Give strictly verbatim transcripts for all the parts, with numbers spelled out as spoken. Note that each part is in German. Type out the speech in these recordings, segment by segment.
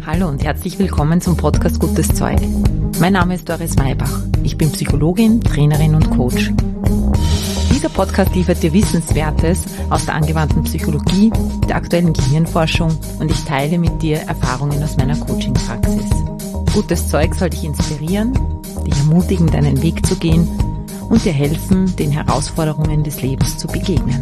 Hallo und herzlich willkommen zum Podcast Gutes Zeug. Mein Name ist Doris Maybach. Ich bin Psychologin, Trainerin und Coach. Dieser Podcast liefert dir Wissenswertes aus der angewandten Psychologie, der aktuellen Gehirnforschung und ich teile mit dir Erfahrungen aus meiner Coaching-Praxis. Gutes Zeug soll dich inspirieren, dich ermutigen, deinen Weg zu gehen und dir helfen, den Herausforderungen des Lebens zu begegnen.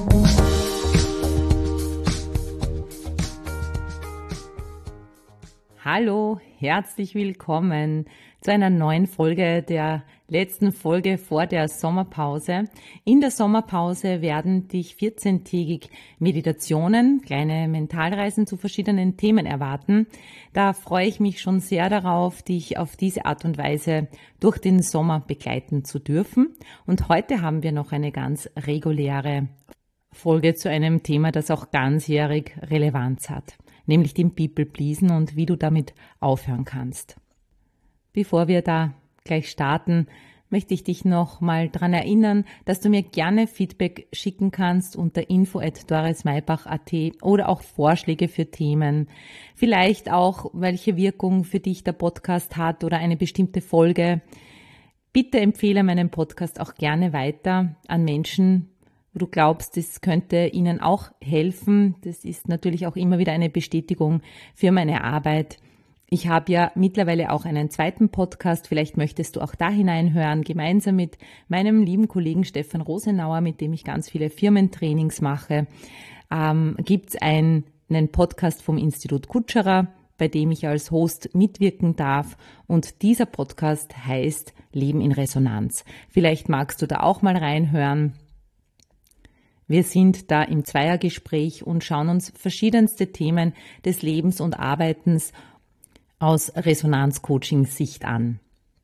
Hallo, herzlich willkommen zu einer neuen Folge, der letzten Folge vor der Sommerpause. In der Sommerpause werden dich vierzehntägig Meditationen, kleine Mentalreisen zu verschiedenen Themen erwarten. Da freue ich mich schon sehr darauf, dich auf diese Art und Weise durch den Sommer begleiten zu dürfen. Und heute haben wir noch eine ganz reguläre Folge zu einem Thema, das auch ganzjährig Relevanz hat, nämlich dem People-Pleasen und wie du damit aufhören kannst. Bevor wir da gleich starten, möchte ich dich noch mal daran erinnern, dass du mir gerne Feedback schicken kannst unter info at dorismaybach punkt at oder auch Vorschläge für Themen. Vielleicht auch, welche Wirkung für dich der Podcast hat oder eine bestimmte Folge. Bitte empfehle meinen Podcast auch gerne weiter an Menschen, wo du glaubst, das könnte ihnen auch helfen. Das ist natürlich auch immer wieder eine Bestätigung für meine Arbeit. Ich habe ja mittlerweile auch einen zweiten Podcast, vielleicht möchtest du auch da hineinhören, gemeinsam mit meinem lieben Kollegen Stefan Rosenauer, mit dem ich ganz viele Firmentrainings mache, ähm, gibt es einen, einen Podcast vom Institut Kutscherer, bei dem ich als Host mitwirken darf und dieser Podcast heißt Leben in Resonanz. Vielleicht magst du da auch mal reinhören. Wir sind da im Zweiergespräch und schauen uns verschiedenste Themen des Lebens und Arbeitens aus Resonanz-Coaching-Sicht an.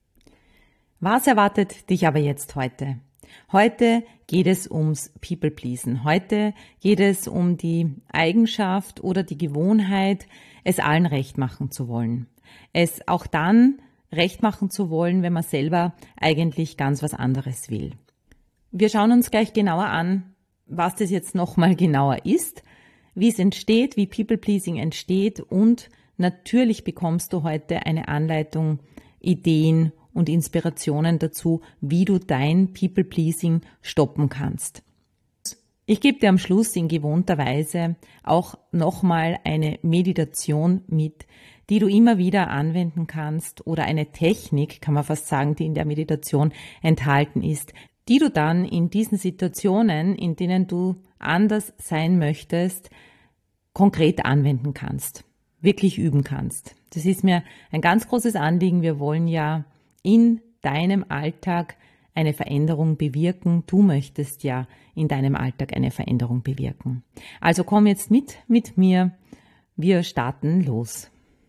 Was erwartet dich aber jetzt heute? Heute geht es ums People-Pleasen. Heute geht es um die Eigenschaft oder die Gewohnheit, es allen recht machen zu wollen. Es auch dann recht machen zu wollen, wenn man selber eigentlich ganz was anderes will. Wir schauen uns gleich genauer an, was das jetzt nochmal genauer ist, wie es entsteht, wie People-Pleasing entsteht und natürlich bekommst du heute eine Anleitung, Ideen und Inspirationen dazu, wie du dein People-Pleasing stoppen kannst. Ich gebe dir am Schluss in gewohnter Weise auch nochmal eine Meditation mit, die du immer wieder anwenden kannst oder eine Technik, kann man fast sagen, die in der Meditation enthalten ist, die du dann in diesen Situationen, in denen du anders sein möchtest, konkret anwenden kannst, wirklich üben kannst. Das ist mir ein ganz großes Anliegen. Wir wollen ja in deinem Alltag eine Veränderung bewirken. Du möchtest ja in deinem Alltag eine Veränderung bewirken. Also komm jetzt mit mit mir. Wir starten los.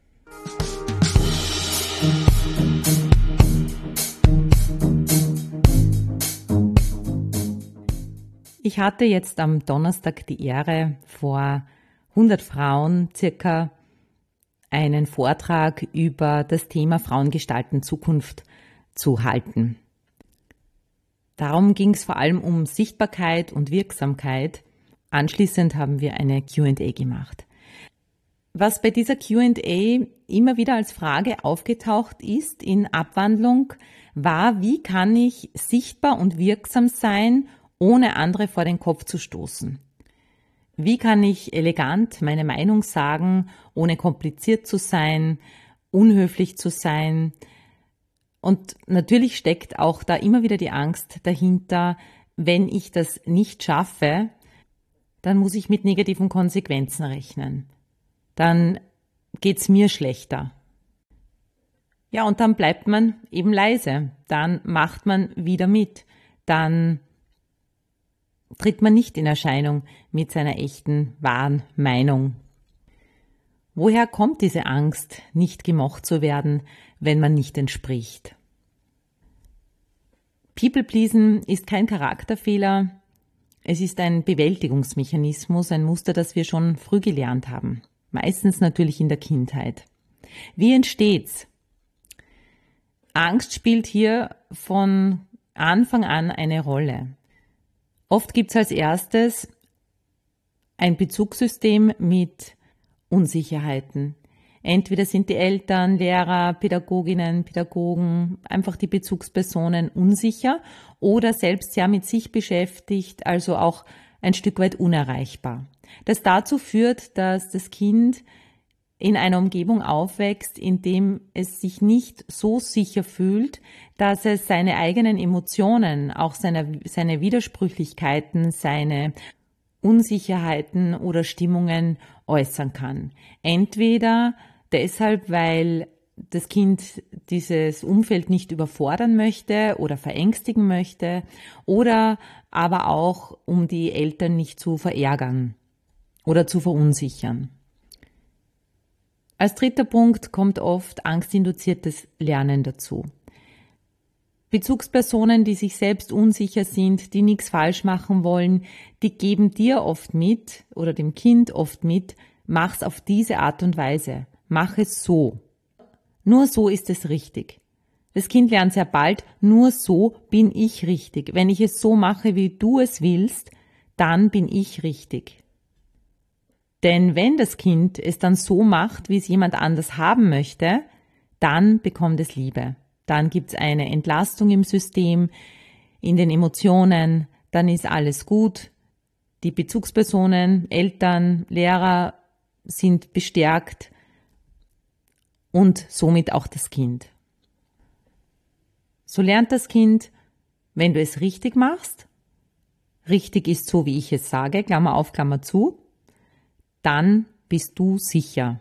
Ich hatte jetzt am Donnerstag die Ehre, vor hundert Frauen circa einen Vortrag über das Thema Frauen gestalten Zukunft zu halten. Darum ging es vor allem um Sichtbarkeit und Wirksamkeit. Anschließend haben wir eine Q and A gemacht. Was bei dieser Q and A immer wieder als Frage aufgetaucht ist in Abwandlung, war, wie kann ich sichtbar und wirksam sein, ohne andere vor den Kopf zu stoßen? Wie kann ich elegant meine Meinung sagen, ohne kompliziert zu sein, unhöflich zu sein? Und natürlich steckt auch da immer wieder die Angst dahinter, wenn ich das nicht schaffe, dann muss ich mit negativen Konsequenzen rechnen. Dann geht's mir schlechter. Ja, und dann bleibt man eben leise. Dann macht man wieder mit. Dann tritt man nicht in Erscheinung mit seiner echten, wahren Meinung. Woher kommt diese Angst, nicht gemocht zu werden, wenn man nicht entspricht? People-Pleasen ist kein Charakterfehler, es ist ein Bewältigungsmechanismus, ein Muster, das wir schon früh gelernt haben. Meistens natürlich in der Kindheit. Wie entsteht's? Angst spielt hier von Anfang an eine Rolle. Oft gibt's als erstes ein Bezugssystem mit Unsicherheiten. Entweder sind die Eltern, Lehrer, Pädagoginnen, Pädagogen, einfach die Bezugspersonen unsicher oder selbst sehr mit sich beschäftigt, also auch ein Stück weit unerreichbar. Das dazu führt, dass das Kind in einer Umgebung aufwächst, in dem es sich nicht so sicher fühlt, dass es seine eigenen Emotionen, auch seine, seine Widersprüchlichkeiten, seine Unsicherheiten oder Stimmungen äußern kann. Entweder deshalb, weil das Kind dieses Umfeld nicht überfordern möchte oder verängstigen möchte oder aber auch, um die Eltern nicht zu verärgern oder zu verunsichern. Als dritter Punkt kommt oft angstinduziertes Lernen dazu. Bezugspersonen, die sich selbst unsicher sind, die nichts falsch machen wollen, die geben dir oft mit oder dem Kind oft mit, mach's auf diese Art und Weise, mach es so. Nur so ist es richtig. Das Kind lernt sehr bald, nur so bin ich richtig. Wenn ich es so mache, wie du es willst, dann bin ich richtig. Denn wenn das Kind es dann so macht, wie es jemand anders haben möchte, dann bekommt es Liebe. Dann gibt es eine Entlastung im System, in den Emotionen, dann ist alles gut. Die Bezugspersonen, Eltern, Lehrer sind bestärkt und somit auch das Kind. So lernt das Kind, wenn du es richtig machst, richtig ist so, wie ich es sage, Klammer auf, Klammer zu, dann bist du sicher.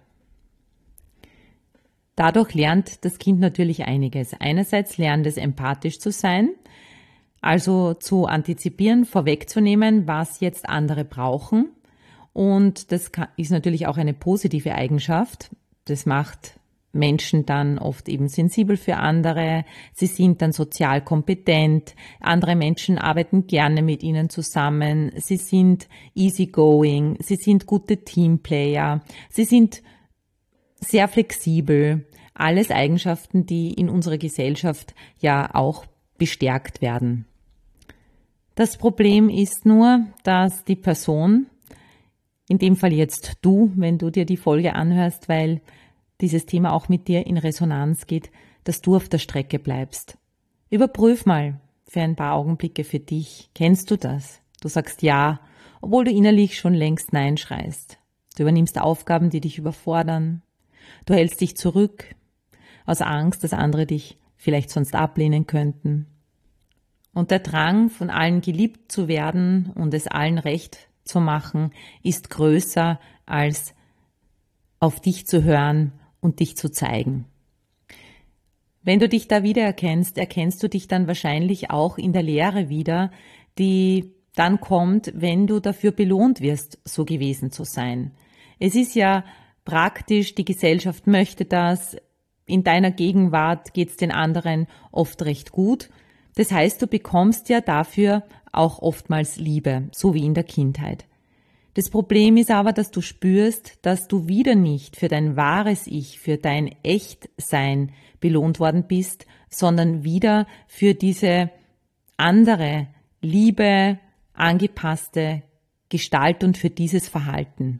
Dadurch lernt das Kind natürlich einiges. Einerseits lernt es empathisch zu sein, also zu antizipieren, vorwegzunehmen, was jetzt andere brauchen. Und das ist natürlich auch eine positive Eigenschaft. Das macht Menschen dann oft eben sensibel für andere. Sie sind dann sozial kompetent. Andere Menschen arbeiten gerne mit ihnen zusammen. Sie sind easygoing. Sie sind gute Teamplayer. Sie sind sehr flexibel. Alles Eigenschaften, die in unserer Gesellschaft ja auch bestärkt werden. Das Problem ist nur, dass die Person, in dem Fall jetzt du, wenn du dir die Folge anhörst, weil dieses Thema auch mit dir in Resonanz geht, dass du auf der Strecke bleibst. Überprüf mal für ein paar Augenblicke für dich. Kennst du das? Du sagst ja, obwohl du innerlich schon längst Nein schreist. Du übernimmst Aufgaben, die dich überfordern. Du hältst dich zurück, aus Angst, dass andere dich vielleicht sonst ablehnen könnten. Und der Drang, von allen geliebt zu werden und es allen recht zu machen, ist größer als auf dich zu hören und dich zu zeigen. Wenn du dich da wiedererkennst, erkennst du dich dann wahrscheinlich auch in der Lehre wieder, die dann kommt, wenn du dafür belohnt wirst, so gewesen zu sein. Es ist ja praktisch, die Gesellschaft möchte das, in deiner Gegenwart geht es den anderen oft recht gut. Das heißt, du bekommst ja dafür auch oftmals Liebe, so wie in der Kindheit. Das Problem ist aber, dass du spürst, dass du wieder nicht für dein wahres Ich, für dein Echtsein belohnt worden bist, sondern wieder für diese andere, liebe, angepasste Gestalt und für dieses Verhalten.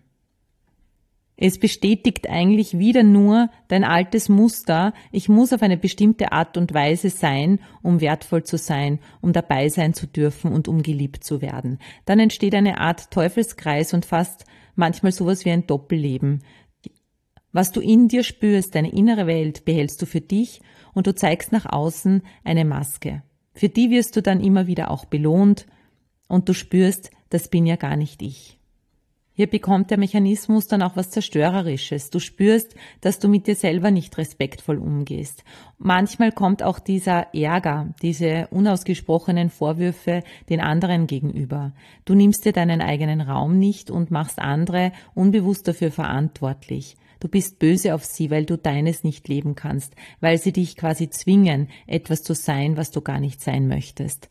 Es bestätigt eigentlich wieder nur dein altes Muster, ich muss auf eine bestimmte Art und Weise sein, um wertvoll zu sein, um dabei sein zu dürfen und um geliebt zu werden. Dann entsteht eine Art Teufelskreis und fast manchmal sowas wie ein Doppelleben. Was du in dir spürst, deine innere Welt, behältst du für dich und du zeigst nach außen eine Maske. Für die wirst du dann immer wieder auch belohnt und du spürst, das bin ja gar nicht ich. Hier bekommt der Mechanismus dann auch was Zerstörerisches. Du spürst, dass du mit dir selber nicht respektvoll umgehst. Manchmal kommt auch dieser Ärger, diese unausgesprochenen Vorwürfe den anderen gegenüber. Du nimmst dir deinen eigenen Raum nicht und machst andere unbewusst dafür verantwortlich. Du bist böse auf sie, weil du deines nicht leben kannst, weil sie dich quasi zwingen, etwas zu sein, was du gar nicht sein möchtest.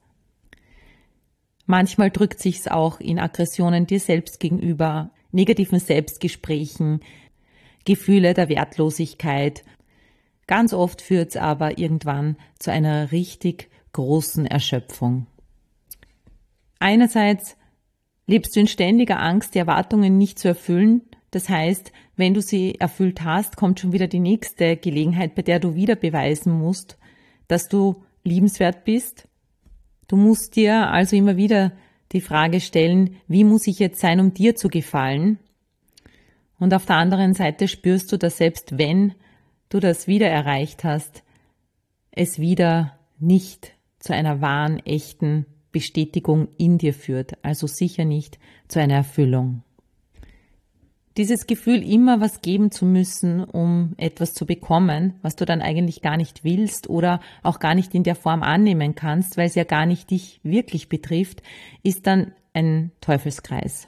Manchmal drückt sich's auch in Aggressionen dir selbst gegenüber, negativen Selbstgesprächen, Gefühle der Wertlosigkeit. Ganz oft führt's aber irgendwann zu einer richtig großen Erschöpfung. Einerseits lebst du in ständiger Angst, die Erwartungen nicht zu erfüllen, Das heißt, wenn du sie erfüllt hast, kommt schon wieder die nächste Gelegenheit, bei der du wieder beweisen musst, dass du liebenswert bist. Du musst dir also immer wieder die Frage stellen, wie muss ich jetzt sein, um dir zu gefallen? Und auf der anderen Seite spürst du, dass selbst wenn du das wieder erreicht hast, es wieder nicht zu einer wahren, echten Bestätigung in dir führt, also sicher nicht zu einer Erfüllung. Dieses Gefühl, immer was geben zu müssen, um etwas zu bekommen, was du dann eigentlich gar nicht willst oder auch gar nicht in der Form annehmen kannst, weil es ja gar nicht dich wirklich betrifft, ist dann ein Teufelskreis.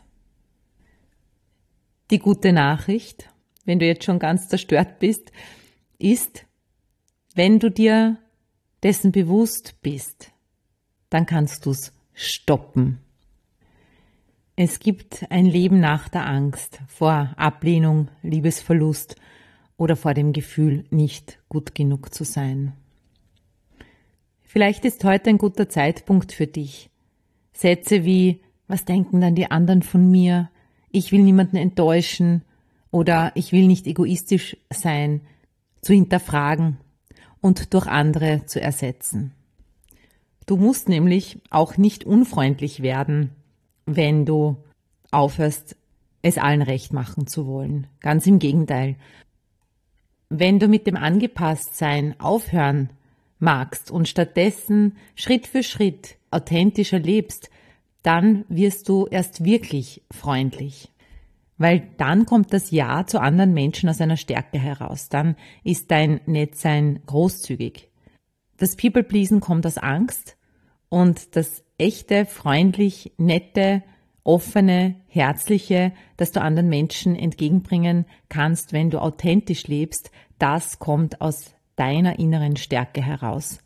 Die gute Nachricht, wenn du jetzt schon ganz zerstört bist, ist, wenn du dir dessen bewusst bist, dann kannst du es stoppen. Es gibt ein Leben nach der Angst vor Ablehnung, Liebesverlust oder vor dem Gefühl, nicht gut genug zu sein. Vielleicht ist heute ein guter Zeitpunkt für dich. Sätze wie, was denken dann die anderen von mir? Ich will niemanden enttäuschen oder ich will nicht egoistisch sein, zu hinterfragen und durch andere zu ersetzen. Du musst nämlich auch nicht unfreundlich werden, wenn du aufhörst, es allen recht machen zu wollen. Ganz im Gegenteil. Wenn du mit dem Angepasstsein aufhören magst und stattdessen Schritt für Schritt authentischer lebst, dann wirst du erst wirklich freundlich. Weil dann kommt das Ja zu anderen Menschen aus einer Stärke heraus. Dann ist dein Nettsein großzügig. Das People-Pleasen kommt aus Angst und das echte, freundlich, nette, offene, herzliche, das du anderen Menschen entgegenbringen kannst, wenn du authentisch lebst, das kommt aus deiner inneren Stärke heraus.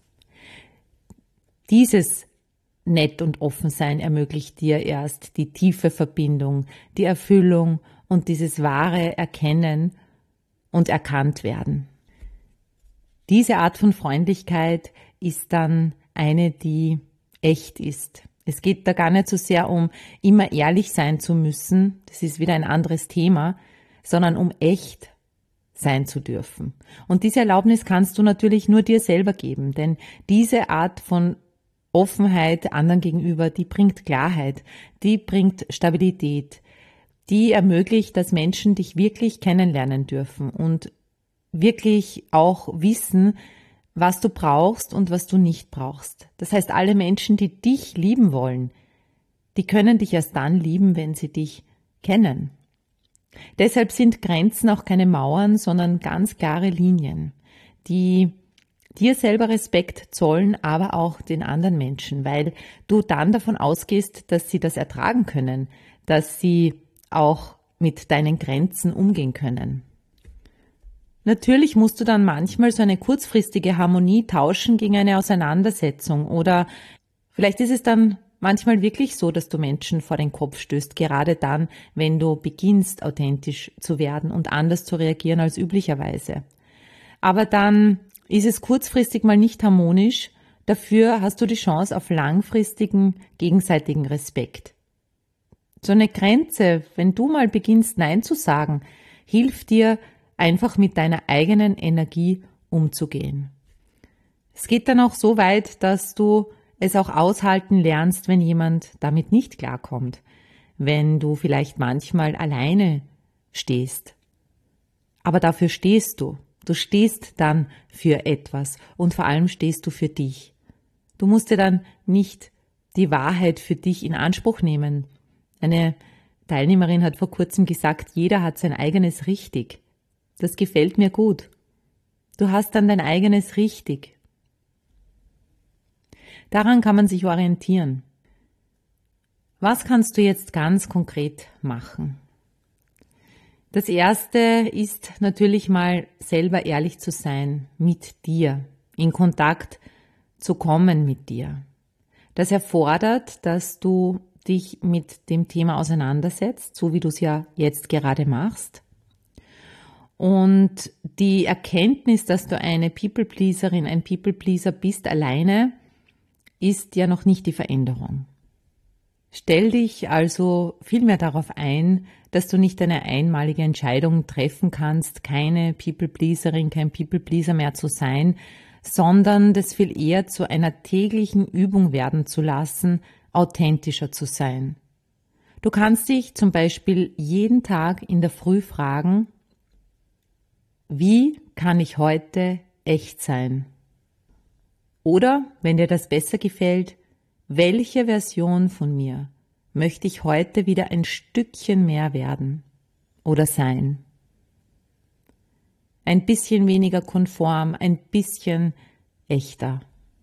Dieses Nett und Offensein ermöglicht dir erst die tiefe Verbindung, die Erfüllung und dieses wahre Erkennen und erkannt werden. Diese Art von Freundlichkeit ist dann eine, die echt ist. Es geht da gar nicht so sehr um immer ehrlich sein zu müssen, das ist wieder ein anderes Thema, sondern um echt sein zu dürfen. Und diese Erlaubnis kannst du natürlich nur dir selber geben, denn diese Art von Offenheit anderen gegenüber, die bringt Klarheit, die bringt Stabilität, die ermöglicht, dass Menschen dich wirklich kennenlernen dürfen und wirklich auch wissen, was du brauchst und was du nicht brauchst. Das heißt, alle Menschen, die dich lieben wollen, die können dich erst dann lieben, wenn sie dich kennen. Deshalb sind Grenzen auch keine Mauern, sondern ganz klare Linien, die dir selber Respekt zollen, aber auch den anderen Menschen, weil du dann davon ausgehst, dass sie das ertragen können, dass sie auch mit deinen Grenzen umgehen können. Natürlich musst du dann manchmal so eine kurzfristige Harmonie tauschen gegen eine Auseinandersetzung oder vielleicht ist es dann manchmal wirklich so, dass du Menschen vor den Kopf stößt, gerade dann, wenn du beginnst, authentisch zu werden und anders zu reagieren als üblicherweise. Aber dann ist es kurzfristig mal nicht harmonisch, dafür hast du die Chance auf langfristigen, gegenseitigen Respekt. So eine Grenze, wenn du mal beginnst, Nein zu sagen, hilft dir, einfach mit deiner eigenen Energie umzugehen. Es geht dann auch so weit, dass du es auch aushalten lernst, wenn jemand damit nicht klarkommt, wenn du vielleicht manchmal alleine stehst. Aber dafür stehst du. Du stehst dann für etwas und vor allem stehst du für dich. Du musst dir dann nicht die Wahrheit für dich in Anspruch nehmen. Eine Teilnehmerin hat vor kurzem gesagt, jeder hat sein eigenes Richtig. Das gefällt mir gut. Du hast dann dein eigenes Richtig. Daran kann man sich orientieren. Was kannst du jetzt ganz konkret machen? Das Erste ist natürlich mal selber ehrlich zu sein mit dir, in Kontakt zu kommen mit dir. Das erfordert, dass du dich mit dem Thema auseinandersetzt, so wie du es ja jetzt gerade machst. Und die Erkenntnis, dass du eine People-Pleaserin, ein People-Pleaser bist alleine, ist ja noch nicht die Veränderung. Stell dich also vielmehr darauf ein, dass du nicht eine einmalige Entscheidung treffen kannst, keine People-Pleaserin, kein People-Pleaser mehr zu sein, sondern das viel eher zu einer täglichen Übung werden zu lassen, authentischer zu sein. Du kannst dich zum Beispiel jeden Tag in der Früh fragen, wie kann ich heute echt sein? Oder, wenn dir das besser gefällt, welche Version von mir möchte ich heute wieder ein Stückchen mehr werden oder sein? Ein bisschen weniger konform, ein bisschen echter.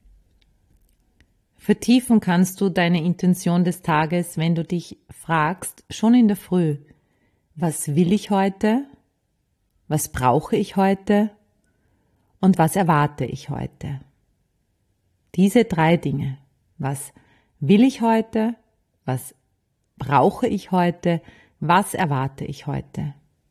Vertiefen kannst du deine Intention des Tages, wenn du dich fragst, schon in der Früh, was will ich heute? Was brauche ich heute? Und was erwarte ich heute? Diese drei Dinge. Was will ich heute? Was brauche ich heute? Was erwarte ich heute?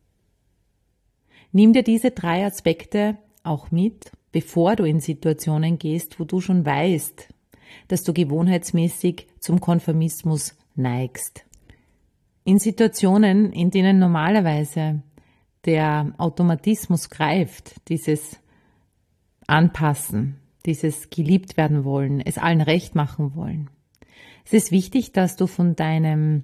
Nimm dir diese drei Aspekte auch mit, bevor du in Situationen gehst, wo du schon weißt, dass du gewohnheitsmäßig zum Konformismus neigst. In Situationen, in denen normalerweise der Automatismus greift, dieses Anpassen, dieses geliebt werden wollen, es allen recht machen wollen. Es ist wichtig, dass du von deinem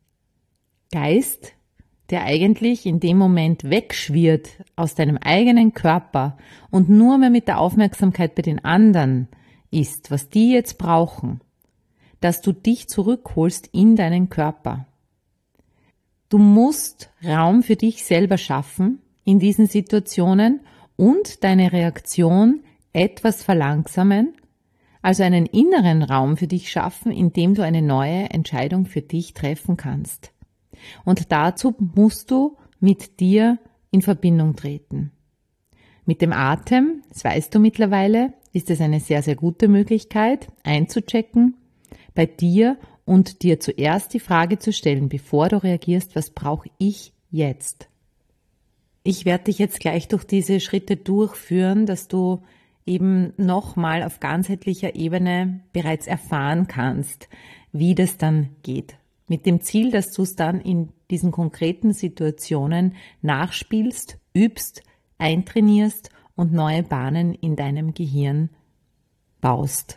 Geist, der eigentlich in dem Moment wegschwirrt aus deinem eigenen Körper und nur mehr mit der Aufmerksamkeit bei den anderen ist, was die jetzt brauchen, dass du dich zurückholst in deinen Körper. Du musst Raum für dich selber schaffen in diesen Situationen und deine Reaktion etwas verlangsamen, also einen inneren Raum für dich schaffen, in dem du eine neue Entscheidung für dich treffen kannst. Und dazu musst du mit dir in Verbindung treten. Mit dem Atem, das weißt du mittlerweile, ist es eine sehr, sehr gute Möglichkeit, einzuchecken bei dir und dir zuerst die Frage zu stellen, bevor du reagierst, was brauche ich jetzt? Ich werde dich jetzt gleich durch diese Schritte durchführen, dass du eben nochmal auf ganzheitlicher Ebene bereits erfahren kannst, wie das dann geht. Mit dem Ziel, dass du es dann in diesen konkreten Situationen nachspielst, übst, eintrainierst und neue Bahnen in deinem Gehirn baust.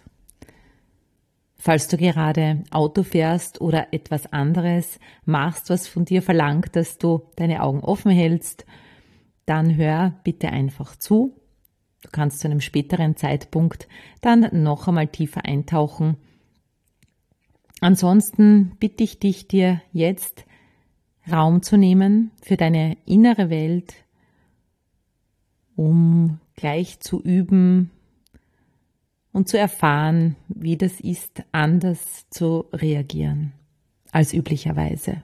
Falls du gerade Auto fährst oder etwas anderes machst, was von dir verlangt, dass du deine Augen offen hältst, dann hör bitte einfach zu. Du kannst zu einem späteren Zeitpunkt dann noch einmal tiefer eintauchen. Ansonsten bitte ich dich, dir jetzt Raum zu nehmen für deine innere Welt, um gleich zu üben und zu erfahren, wie das ist, anders zu reagieren als üblicherweise.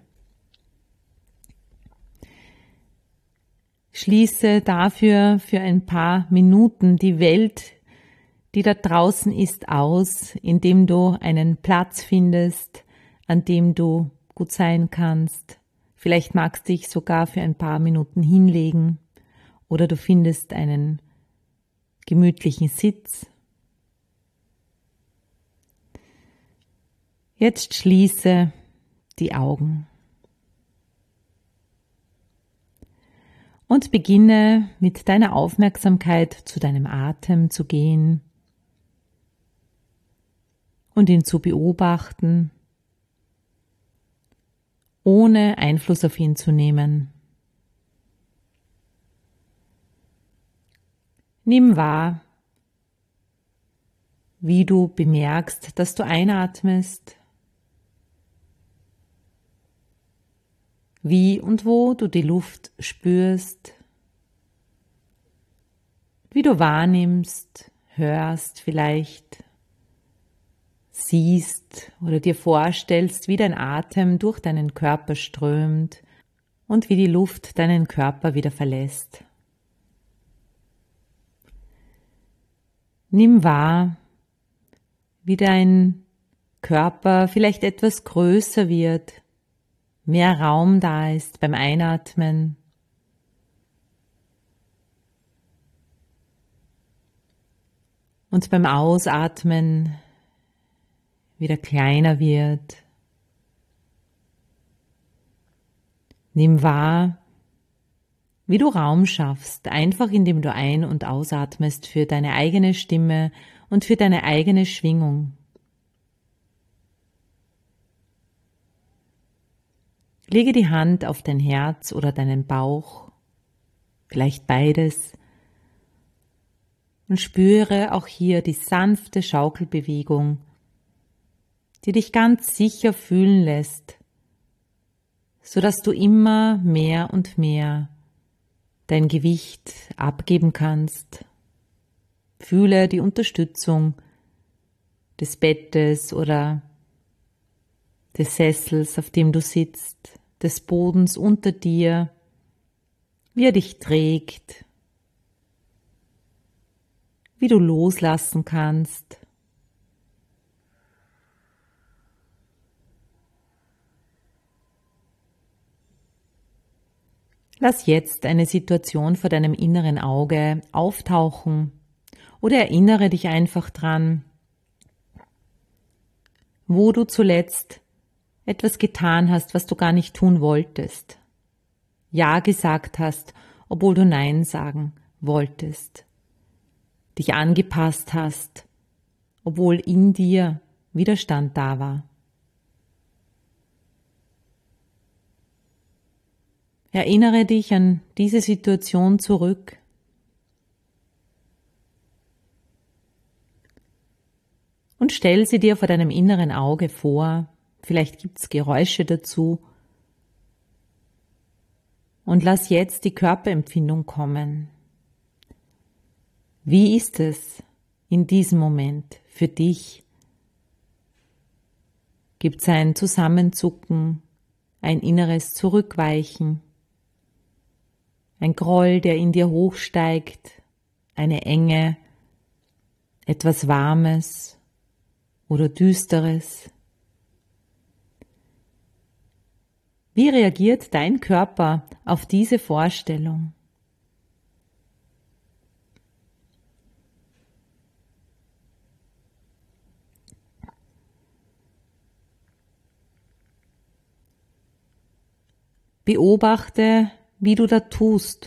Schließe dafür für ein paar Minuten die Welt, die da draußen ist, aus, indem du einen Platz findest, an dem du gut sein kannst. Vielleicht magst du dich sogar für ein paar Minuten hinlegen oder du findest einen gemütlichen Sitz. Jetzt schließe die Augen. Und beginne mit deiner Aufmerksamkeit zu deinem Atem zu gehen und ihn zu beobachten, ohne Einfluss auf ihn zu nehmen. Nimm wahr, wie du bemerkst, dass du einatmest, wie und wo du die Luft spürst, wie du wahrnimmst, hörst vielleicht, siehst oder dir vorstellst, wie dein Atem durch deinen Körper strömt und wie die Luft deinen Körper wieder verlässt. Nimm wahr, wie dein Körper vielleicht etwas größer wird, mehr Raum da ist beim Einatmen und beim Ausatmen wieder kleiner wird, Nimm wahr, wie du Raum schaffst, einfach indem du ein- und ausatmest für deine eigene Stimme und für deine eigene Schwingung. Lege die Hand auf dein Herz oder deinen Bauch, vielleicht beides, und spüre auch hier die sanfte Schaukelbewegung, die dich ganz sicher fühlen lässt, sodass du immer mehr und mehr dein Gewicht abgeben kannst. Fühle die Unterstützung des Bettes oder des Sessels, auf dem du sitzt, des Bodens unter dir, wie er dich trägt, wie du loslassen kannst. Lass jetzt eine Situation vor deinem inneren Auge auftauchen oder erinnere dich einfach dran, wo du zuletzt etwas getan hast, was du gar nicht tun wolltest. Ja gesagt hast, obwohl du Nein sagen wolltest. Dich angepasst hast, obwohl in dir Widerstand da war. Erinnere dich an diese Situation zurück. Und stell sie dir vor deinem inneren Auge vor. Vielleicht gibt es Geräusche dazu. Und lass jetzt die Körperempfindung kommen. Wie ist es in diesem Moment für dich? Gibt es ein Zusammenzucken, ein inneres Zurückweichen? Ein Groll, der in dir hochsteigt, eine Enge, etwas Warmes oder Düsteres. Wie reagiert dein Körper auf diese Vorstellung? Beobachte, wie du da tust,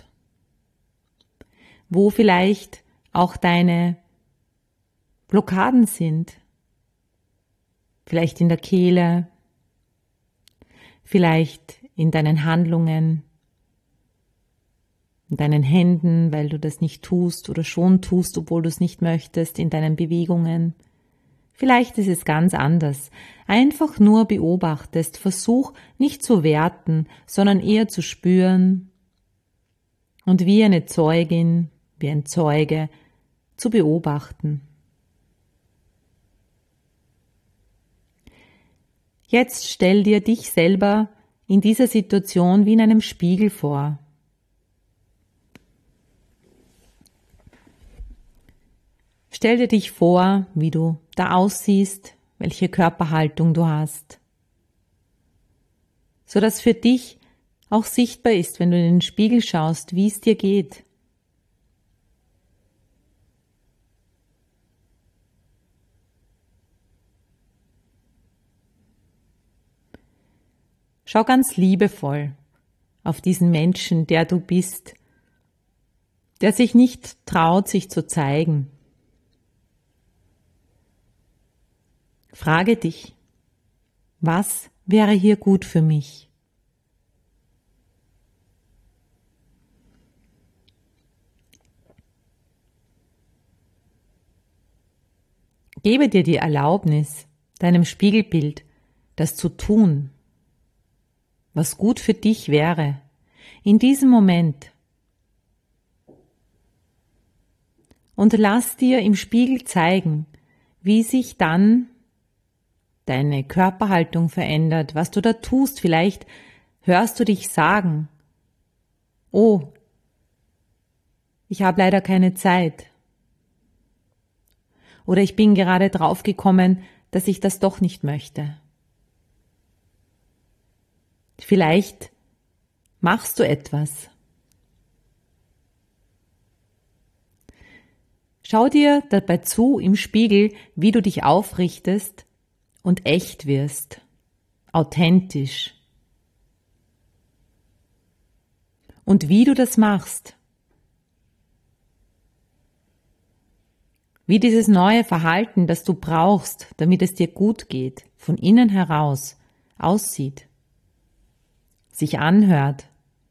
wo vielleicht auch deine Blockaden sind, vielleicht in der Kehle, vielleicht in deinen Handlungen, in deinen Händen, weil du das nicht tust oder schon tust, obwohl du es nicht möchtest, in deinen Bewegungen. Vielleicht ist es ganz anders. Einfach nur beobachtest, versuch nicht zu werten, sondern eher zu spüren und wie eine Zeugin, wie ein Zeuge zu beobachten. Jetzt stell dir dich selber in dieser Situation wie in einem Spiegel vor. Stell dir dich vor, wie du da aussiehst, welche Körperhaltung du hast, sodass für dich auch sichtbar ist, wenn du in den Spiegel schaust, wie es dir geht. Schau ganz liebevoll auf diesen Menschen, der du bist, der sich nicht traut, sich zu zeigen. Frage dich, was wäre hier gut für mich? Gebe dir die Erlaubnis, deinem Spiegelbild das zu tun, was gut für dich wäre, in diesem Moment. Und lass dir im Spiegel zeigen, wie sich dann deine Körperhaltung verändert, was du da tust. Vielleicht hörst du dich sagen, oh, ich habe leider keine Zeit. Oder ich bin gerade draufgekommen, dass ich das doch nicht möchte. Vielleicht machst du etwas. Schau dir dabei zu im Spiegel, wie du dich aufrichtest und echt wirst, authentisch. und wie du das machst. Wie dieses neue Verhalten, das du brauchst, damit es dir gut geht, von innen heraus aussieht, sich anhört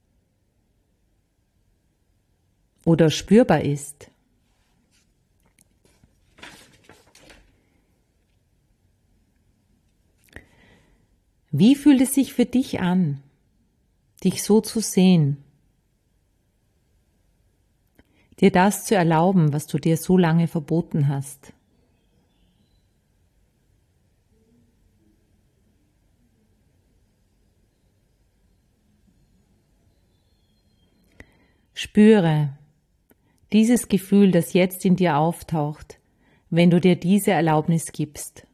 oder spürbar ist. Wie fühlt es sich für dich an, dich so zu sehen? Dir das zu erlauben, was du dir so lange verboten hast. Spüre dieses Gefühl, das jetzt in dir auftaucht, wenn du dir diese Erlaubnis gibst.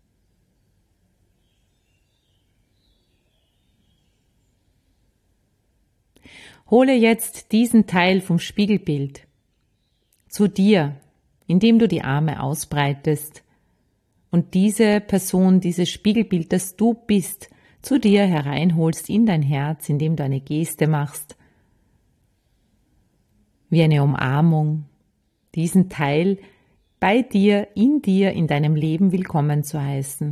Hole jetzt diesen Teil vom Spiegelbild zu dir, indem du die Arme ausbreitest und diese Person, dieses Spiegelbild, das du bist, zu dir hereinholst in dein Herz, indem du eine Geste machst, wie eine Umarmung, diesen Teil bei dir, in dir, in deinem Leben willkommen zu heißen.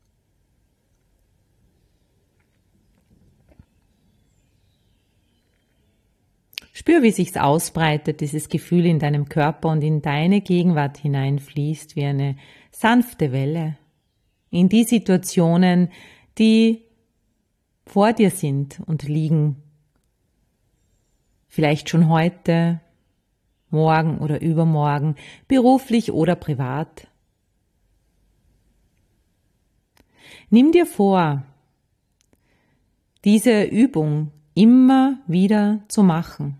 Spür, wie sich's ausbreitet, dieses Gefühl in deinem Körper und in deine Gegenwart hineinfließt wie eine sanfte Welle in die Situationen, die vor dir sind und liegen. Vielleicht schon heute, morgen oder übermorgen, beruflich oder privat. Nimm dir vor, diese Übung immer wieder zu machen.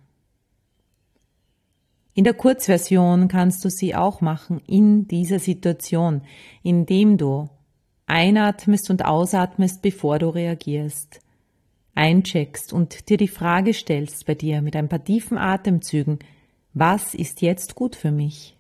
In der Kurzversion kannst du sie auch machen in dieser Situation, indem du einatmest und ausatmest, bevor du reagierst, eincheckst und dir die Frage stellst bei dir mit ein paar tiefen Atemzügen, was ist jetzt gut für mich?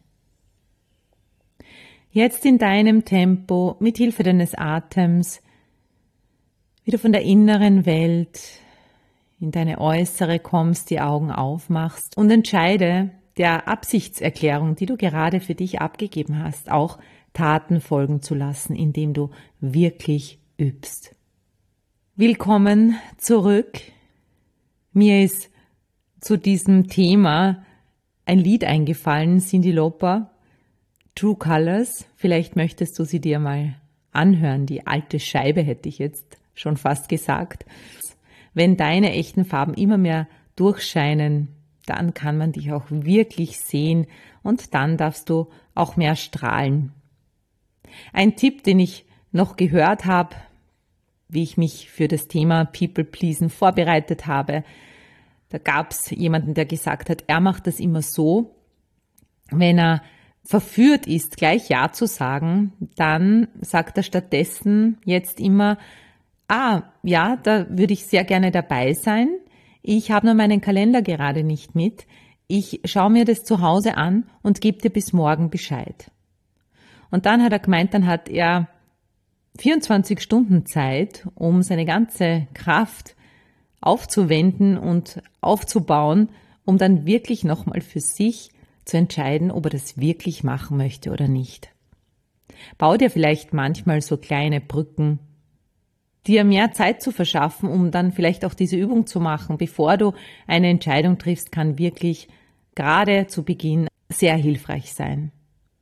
Jetzt in deinem Tempo, mit Hilfe deines Atems, wieder von der inneren Welt in deine äußere kommst, die Augen aufmachst und entscheide, der Absichtserklärung, die du gerade für dich abgegeben hast, auch Taten folgen zu lassen, indem du wirklich übst. Willkommen zurück. Mir ist zu diesem Thema ein Lied eingefallen, Cyndi Lauper, True Colors. Vielleicht möchtest du sie dir mal anhören. Die alte Scheibe hätte ich jetzt schon fast gesagt. Wenn deine echten Farben immer mehr durchscheinen, dann kann man dich auch wirklich sehen und dann darfst du auch mehr strahlen. Ein Tipp, den ich noch gehört habe, wie ich mich für das Thema People Pleasen vorbereitet habe, da gab es jemanden, der gesagt hat, er macht das immer so, wenn er verführt ist, gleich Ja zu sagen, dann sagt er stattdessen jetzt immer, ah, ja, da würde ich sehr gerne dabei sein. Ich habe nur meinen Kalender gerade nicht mit. Ich schaue mir das zu Hause an und gebe dir bis morgen Bescheid. Und dann hat er gemeint, dann hat er vierundzwanzig Stunden Zeit, um seine ganze Kraft aufzuwenden und aufzubauen, um dann wirklich nochmal für sich zu entscheiden, ob er das wirklich machen möchte oder nicht. Bau dir vielleicht manchmal so kleine Brücken, dir mehr Zeit zu verschaffen, um dann vielleicht auch diese Übung zu machen, bevor du eine Entscheidung triffst, kann wirklich gerade zu Beginn sehr hilfreich sein.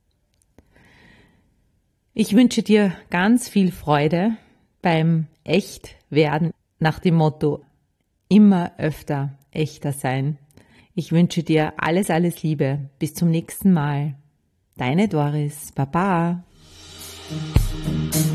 Ich wünsche dir ganz viel Freude beim Echtwerden nach dem Motto immer öfter echter sein. Ich wünsche dir alles, alles Liebe. Bis zum nächsten Mal. Deine Doris. Baba.